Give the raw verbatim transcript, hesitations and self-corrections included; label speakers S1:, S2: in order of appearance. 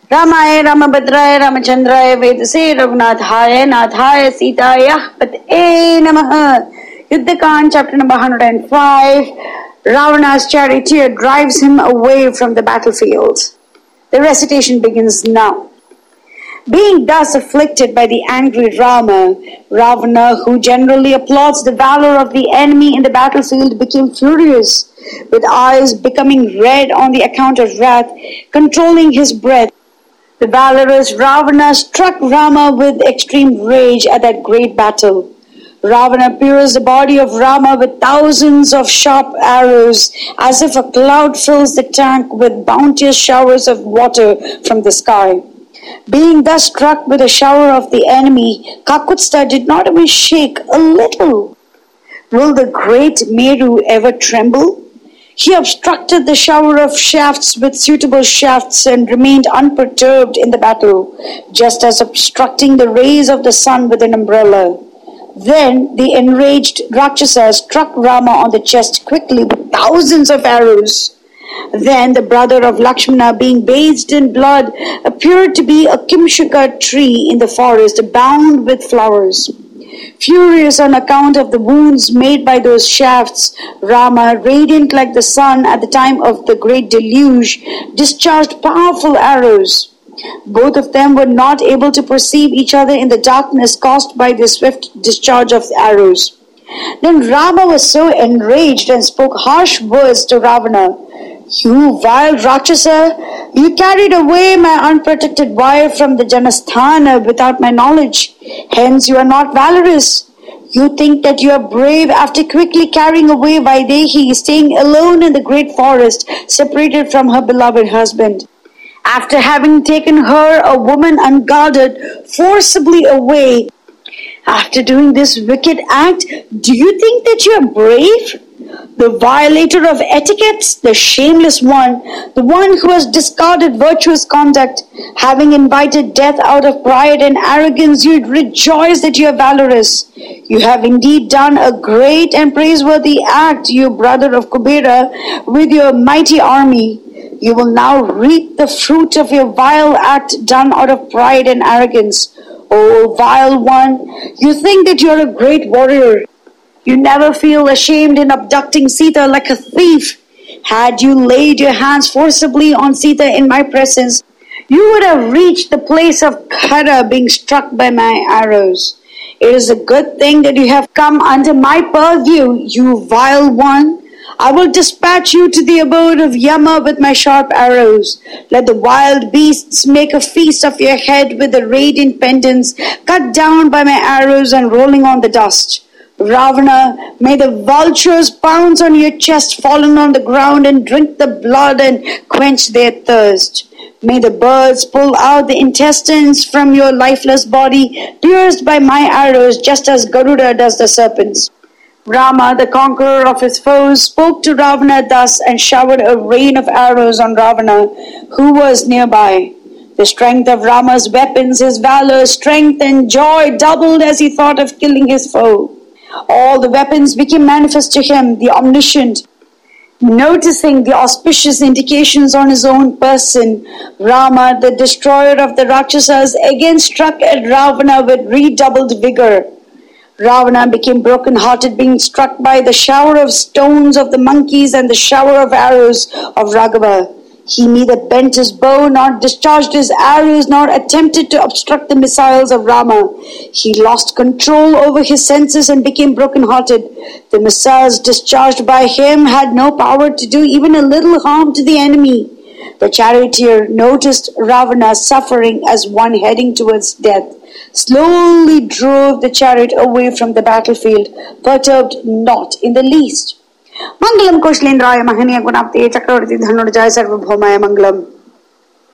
S1: रामाय रामभद्राय रामचंद्राय वेदसे रघुनाथाय नाथाय सीतायाः पतये नमः. Yuddhakan, chapter number one hundred five. Ravana's charioteer drives him away from the battlefield. The recitation begins now. Being thus afflicted by the angry Rama, Ravana, who generally applauds the valor of the enemy in the battlefield, became furious, with eyes becoming red on the account of wrath, controlling his breath. The valorous Ravana struck Rama with extreme rage at that great battle. Ravana pierced the body of Rama with thousands of sharp arrows, as if a cloud fills the tank with bounteous showers of water from the sky. Being thus struck with a shower of the enemy, Kakutstha did not even shake a little. Will the great Meru ever tremble? He obstructed the shower of shafts with suitable shafts and remained unperturbed in the battle, just as obstructing the rays of the sun with an umbrella. Then the enraged Rakshasa struck Rama on the chest quickly with thousands of arrows. Then the brother of Lakshmana, being bathed in blood, appeared to be a Kimshaka tree in the forest, bound with flowers. Furious on account of the wounds made by those shafts, Rama, radiant like the sun at the time of the great deluge, discharged powerful arrows. Both of them were not able to perceive each other in the darkness caused by the swift discharge of the arrows. Then Rama was so enraged and spoke harsh words to Ravana. You vile Rakshasa, you carried away my unprotected wife from the Janasthana without my knowledge. Hence you are not valorous. You think that you are brave after quickly carrying away Vaidehi, staying alone in the great forest, separated from her beloved husband. After having taken her, a woman unguarded, forcibly away. After doing this wicked act, do you think that you are brave? The violator of etiquettes, the shameless one, the one who has discarded virtuous conduct, having invited death out of pride and arrogance, you rejoice that you are valorous. You have indeed done a great and praiseworthy act, you brother of Kubera, with your mighty army. You will now reap the fruit of your vile act done out of pride and arrogance. O vile one, you think that you are a great warrior. You never feel ashamed in abducting Sita like a thief. Had you laid your hands forcibly on Sita in my presence, you would have reached the place of Khara, being struck by my arrows. It is a good thing that you have come under my purview, you vile one. I will dispatch you to the abode of Yama with my sharp arrows. Let the wild beasts make a feast of your head with the radiant pendants cut down by my arrows and rolling on the dust. Ravana, may the vultures pounce on your chest, fallen on the ground, and drink the blood and quench their thirst. May the birds pull out the intestines from your lifeless body, pierced by my arrows, just as Garuda does the serpents. Rama, the conqueror of his foes, spoke to Ravana thus and showered a rain of arrows on Ravana, who was nearby. The strength of Rama's weapons, his valor, strength, and joy doubled as he thought of killing his foe. All the weapons became manifest to him, the omniscient. Noticing the auspicious indications on his own person, Rama, the destroyer of the Rakshasas, again struck at Ravana with redoubled vigor. Ravana became broken-hearted, being struck by the shower of stones of the monkeys and the shower of arrows of Raghava. He neither bent his bow, nor discharged his arrows, nor attempted to obstruct the missiles of Rama. He lost control over his senses and became broken-hearted. The missiles discharged by him had no power to do even a little harm to the enemy. The charioteer noticed Ravana suffering as one heading towards death, slowly drove the chariot away from the battlefield, perturbed not in the least. Mangalam Koshalendraya Mahaniya Gunapte Chakravarti Dhanurjaya Sarvabhaumaya Mangalam.